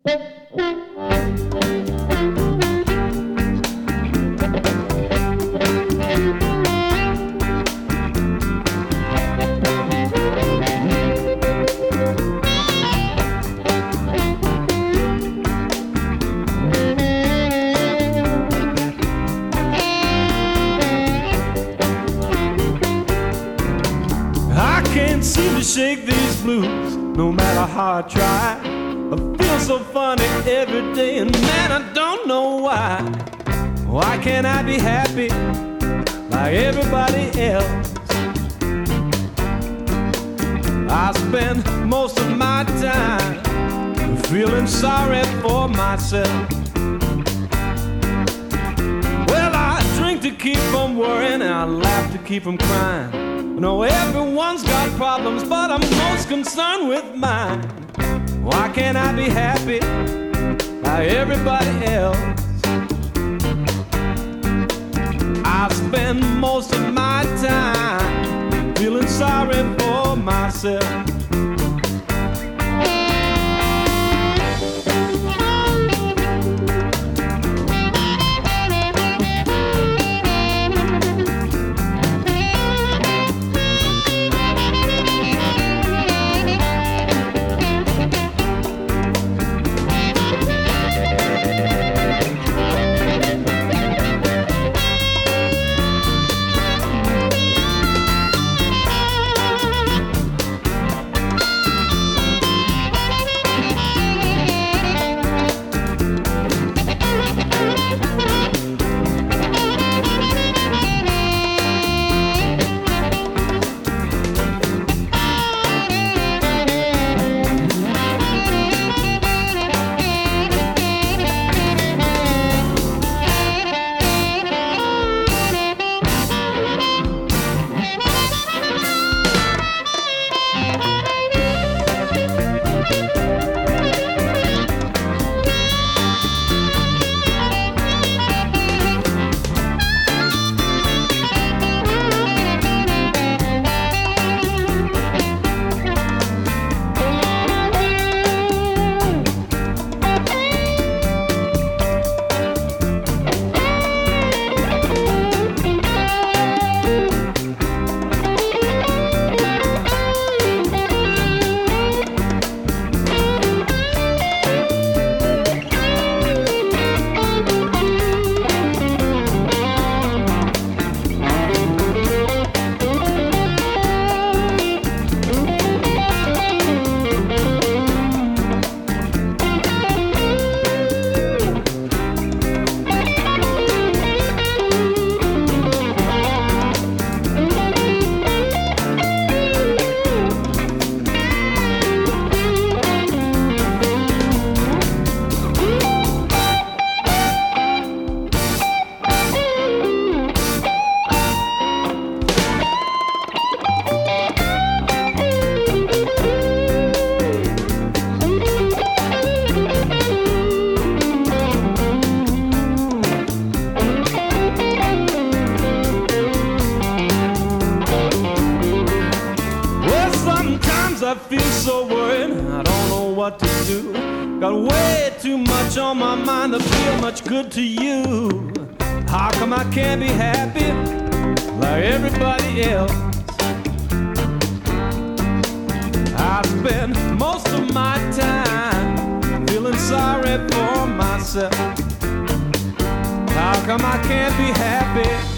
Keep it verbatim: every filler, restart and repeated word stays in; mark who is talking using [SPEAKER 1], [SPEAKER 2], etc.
[SPEAKER 1] Can't seem to shake these blues, no matter how I try. I feel so funny every day, and man, I don't know why. Why can't I be happy like everybody else? I spend most of my time feeling sorry for myself. Well, I drink to keep from worrying, and I laugh to keep from crying. You know, everyone's got problems, but I'm most concerned with mine. Why can't I be happy like everybody else? I spend most of my time feeling sorry for myself. I feel so worried, I don't know what to do. Got way too much on my mind to feel much good to you. How come I can't be happy like everybody else? I spend most of my time feeling sorry for myself. How come I can't be happy